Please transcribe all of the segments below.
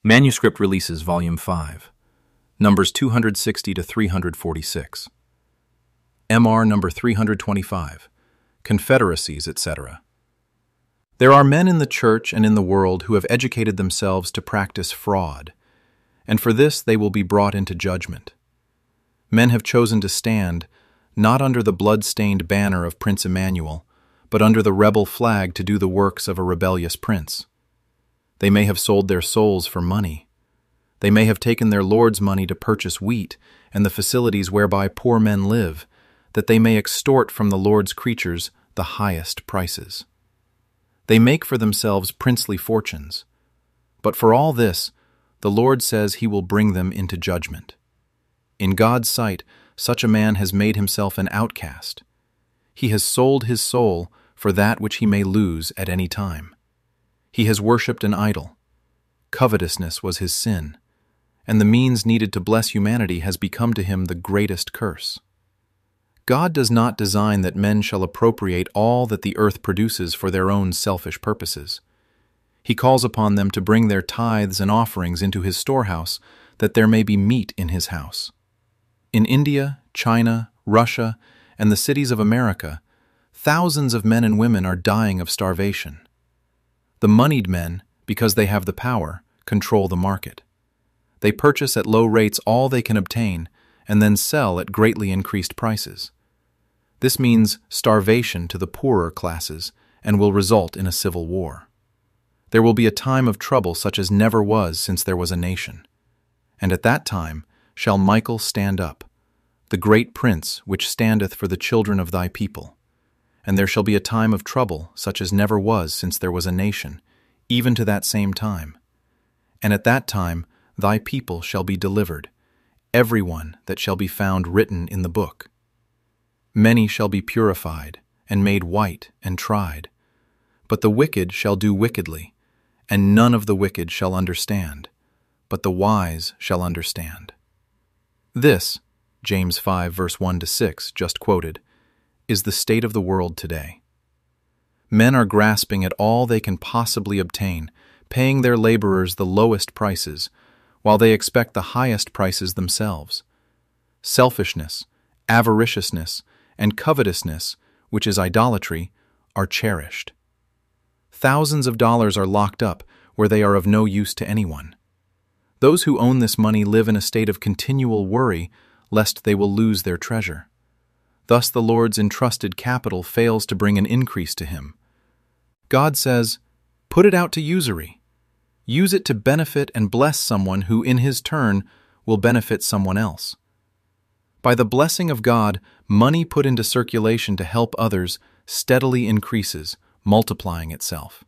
Manuscript Releases, Volume 5, numbers 260 to 346. MR number 325, Confederacies, etc. There are men in the church and in the world who have educated themselves to practice fraud, and for this they will be brought into judgment. Men have chosen to stand, not under the blood-stained banner of Prince Emmanuel, but under the rebel flag to do the works of a rebellious prince. They may have sold their souls for money. They may have taken their Lord's money to purchase wheat and the facilities whereby poor men live, that they may extort from the Lord's creatures the highest prices. They make for themselves princely fortunes. But for all this, the Lord says he will bring them into judgment. In God's sight, such a man has made himself an outcast. He has sold his soul for that which he may lose at any time. He has worshipped an idol. Covetousness was his sin, and the means needed to bless humanity has become to him the greatest curse. God does not design that men shall appropriate all that the earth produces for their own selfish purposes. He calls upon them to bring their tithes and offerings into his storehouse, that there may be meat in his house. In India, China, Russia, and the cities of America, thousands of men and women are dying of starvation. The moneyed men, because they have the power, control the market. They purchase at low rates all they can obtain and then sell at greatly increased prices. This means starvation to the poorer classes and will result in a civil war. There will be a time of trouble such as never was since there was a nation. And at that time shall Michael stand up, the great prince which standeth for the children of thy people. And there shall be a time of trouble such as never was since there was a nation, even to that same time. And at that time thy people shall be delivered, every one that shall be found written in the book. Many shall be purified, and made white, and tried. But the wicked shall do wickedly, and none of the wicked shall understand, but the wise shall understand. This, James 5 verse 1 to 6, just quoted, is the state of the world today. Men are grasping at all they can possibly obtain, paying their laborers the lowest prices, while they expect the highest prices themselves. Selfishness, avariciousness, and covetousness, which is idolatry, are cherished. Thousands of dollars are locked up where they are of no use to anyone. Those who own this money live in a state of continual worry lest they will lose their treasure. Thus the Lord's entrusted capital fails to bring an increase to him. God says, "Put it out to usury. Use it to benefit and bless someone who, in his turn, will benefit someone else." By the blessing of God, money put into circulation to help others steadily increases, multiplying itself.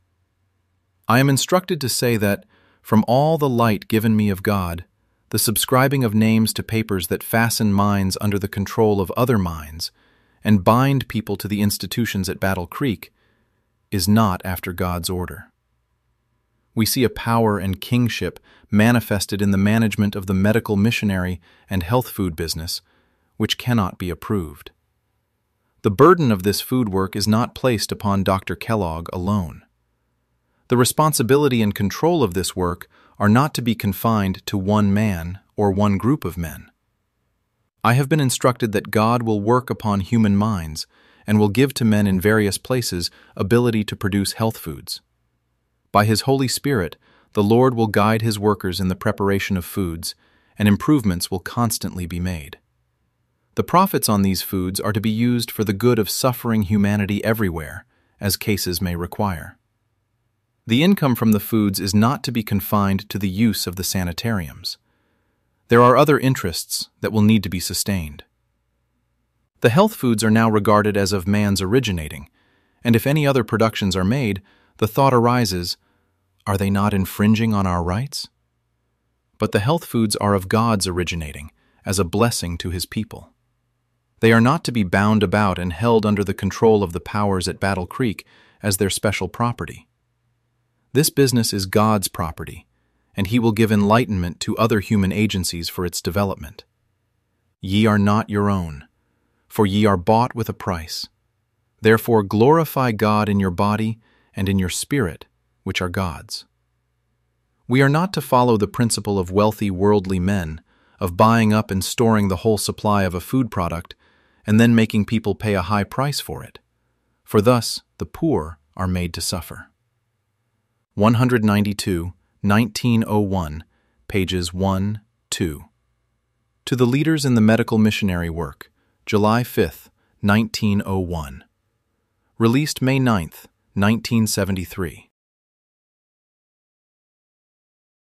I am instructed to say that, from all the light given me of God, the subscribing of names to papers that fasten minds under the control of other minds and bind people to the institutions at Battle Creek is not after God's order. We see a power and kingship manifested in the management of the medical missionary and health food business, which cannot be approved. The burden of this food work is not placed upon Dr. Kellogg alone. The responsibility and control of this work are not to be confined to one man or one group of men. I have been instructed that God will work upon human minds and will give to men in various places ability to produce health foods. By His Holy Spirit, the Lord will guide His workers in the preparation of foods, and improvements will constantly be made. The profits on these foods are to be used for the good of suffering humanity everywhere, as cases may require. The income from the foods is not to be confined to the use of the sanitariums. There are other interests that will need to be sustained. The health foods are now regarded as of man's originating, and if any other productions are made, the thought arises, are they not infringing on our rights? But the health foods are of God's originating, as a blessing to His people. They are not to be bound about and held under the control of the powers at Battle Creek as their special property. This business is God's property, and He will give enlightenment to other human agencies for its development. Ye are not your own, for ye are bought with a price. Therefore glorify God in your body and in your spirit, which are God's. We are not to follow the principle of wealthy worldly men, of buying up and storing the whole supply of a food product and then making people pay a high price for it, for thus the poor are made to suffer. 192, 1901, pages 1, 2. To the Leaders in the Medical Missionary Work, July 5, 1901. Released May 9, 1973.